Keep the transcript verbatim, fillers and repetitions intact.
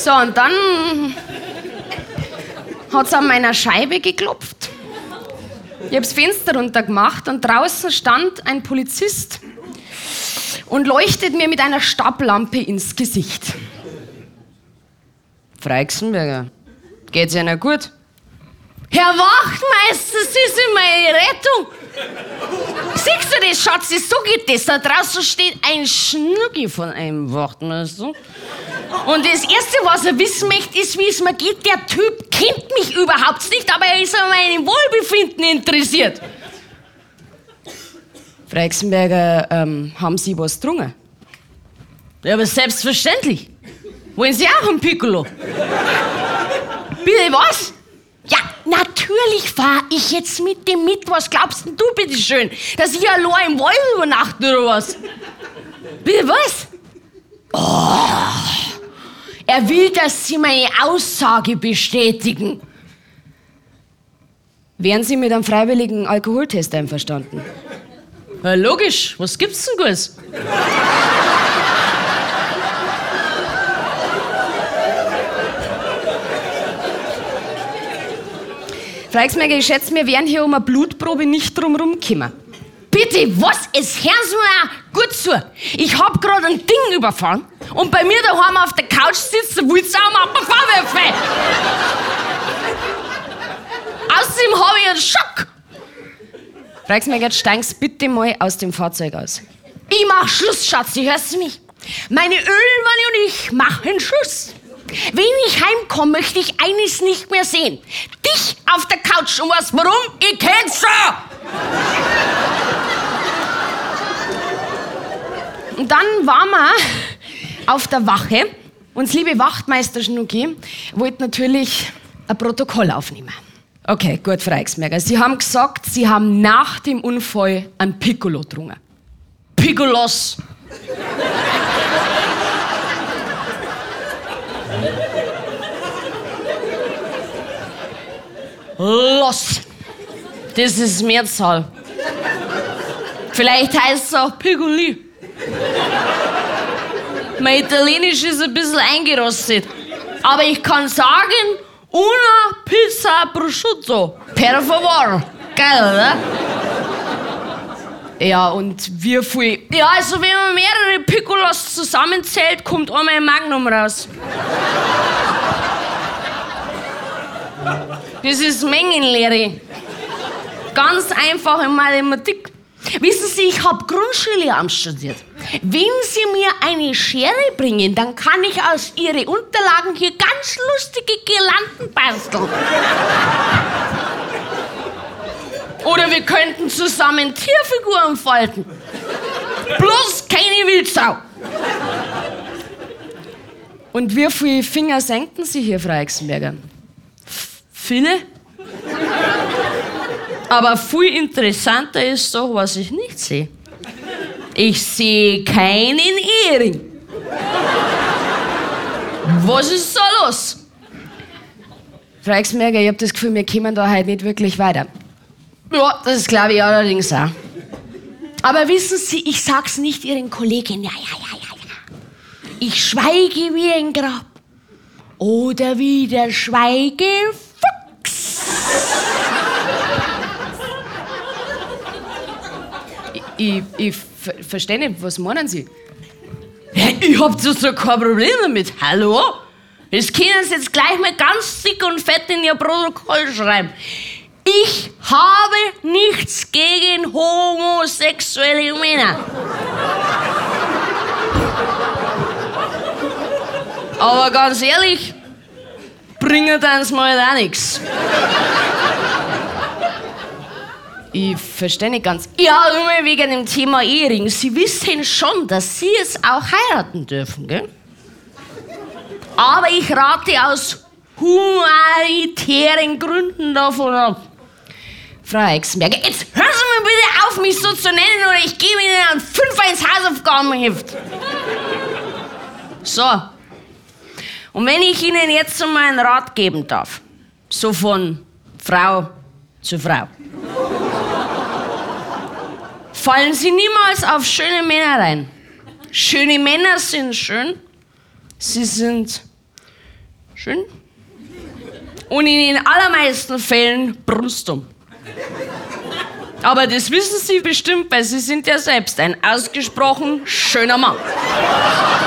So, und dann hat's an meiner Scheibe geklopft. Ich hab's Fenster runter gemacht und draußen stand ein Polizist und leuchtet mir mit einer Stablampe ins Gesicht. Frau Eichsenberger, geht's Ihnen gut? Herr Wachtmeister, Sie sind meine Rettung. Siehst du das, Schatzi, so geht das. Da draußen steht ein Schnucki von einem Wachtmeister. Und das Erste, was er wissen möchte, ist, wie es mir geht. Der Typ kennt mich überhaupt nicht, aber er ist an meinem Wohlbefinden interessiert. Frau Eichsenberger, ähm, haben Sie was getrunken? Ja, aber selbstverständlich. Wollen Sie auch ein Piccolo? Bitte was? Ja, natürlich fahr ich jetzt mit dem mit. Was glaubst denn du, bitteschön? Dass ich allein im Wald übernachte oder was? Bitte was? Oh, er will, dass Sie meine Aussage bestätigen. Wären Sie mit einem freiwilligen Alkoholtest einverstanden? Ja, logisch. Was gibt's denn Gutes? Frau Eichsenberger, ich schätze, wir wären hier um eine Blutprobe nicht drum rumgekommen. Bitte, was? Es hören Sie mir auch gut zu. Ich hab gerade ein Ding überfahren und bei mir daheim auf der Couch sitzt der Wildsau und macht mir Vorwürfe. Außerdem habe ich einen Schock. Frau Eichsenberger, jetzt steigen Sie bitte mal aus dem Fahrzeug aus. Ich mach Schluss, Schatzi, hörst du mich? Meine Ölmanni und ich machen Schluss. Wenn ich heimkomme, möchte ich eines nicht mehr sehen. Dich auf der Couch. Und was, warum? Ich kenn's schon! Und dann waren wir auf der Wache. Und das liebe Wachtmeister Schnucki wollte natürlich ein Protokoll aufnehmen. Okay, gut, Frau Eichsenberger. Sie haben gesagt, Sie haben nach dem Unfall ein Piccolo getrunken. Piccolos! Los. Das ist Mehrzahl. Vielleicht heißt es auch Piccoli. Mein Italienisch ist ein bisschen eingerostet. Aber ich kann sagen, una pizza prosciutto. Per favor. Geil, oder? Ja, und wie viel? Ja, also wenn man mehrere Piccolos zusammenzählt, kommt einmal ein Magnum raus. Das ist Mengenlehre. Ganz einfache Mathematik. Wissen Sie, ich habe Grundschullehramt studiert. Wenn Sie mir eine Schere bringen, dann kann ich aus Ihren Unterlagen hier ganz lustige Girlanden basteln. Oder wir könnten zusammen Tierfiguren falten. Bloß keine Wildsau. Und wie viele Finger senken Sie hier, Frau Eichsenberger? Viele? Aber viel interessanter ist doch, was ich nicht sehe. Ich sehe keinen Ehering. Was ist da los? Frau Eichsenberger, ich habe das Gefühl, wir kommen da heute nicht wirklich weiter. Ja, das glaube ich allerdings auch. Aber wissen Sie, ich sag's nicht Ihren Kollegen. Ja, ja, ja, ja, ja. Ich schweige wie ein Grab. Oder wie der Schweigefuchs. ich ich, ich ver verstehe nicht, was meinen Sie? Ja, ich hab so kein Problem damit. Hallo? Das können Sie jetzt gleich mal ganz dick und fett in Ihr Protokoll schreiben. Ich habe nichts gegen homosexuelle Männer. Aber ganz ehrlich, bringt uns mal auch nichts. Ich verstehe nicht ganz. Ja, nur wegen dem Thema Ehering. Sie wissen schon, dass Sie es auch heiraten dürfen, gell? Aber ich rate aus humanitären Gründen davon ab. Frau Eichsenberger, jetzt hören Sie mal bitte auf, mich so zu nennen, oder ich gebe Ihnen ein Fünfer ins Hausaufgabenheft. So. Und wenn ich Ihnen jetzt mal einen Rat geben darf, so von Frau zu Frau. Fallen Sie niemals auf schöne Männer rein. Schöne Männer sind schön, sie sind Schön. Und in den allermeisten Fällen Brustum. Aber das wissen Sie bestimmt, weil Sie sind ja selbst ein ausgesprochen schöner Mann.